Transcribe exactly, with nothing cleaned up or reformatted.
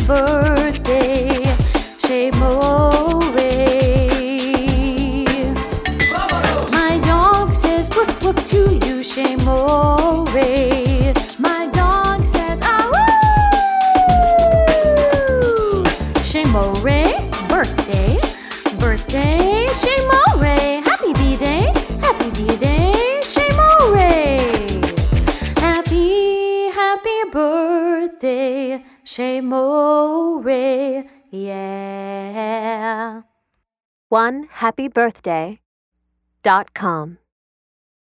birthday, Shemore. My dog says woof woof to you, Shemore. My dog says ah woo. Shemore, birthday, birthday, Shemore. Happy B-Day, happy B-Day, Shemore. Happy, happy birthday, Shemore. Yeah. one happy birthday dot com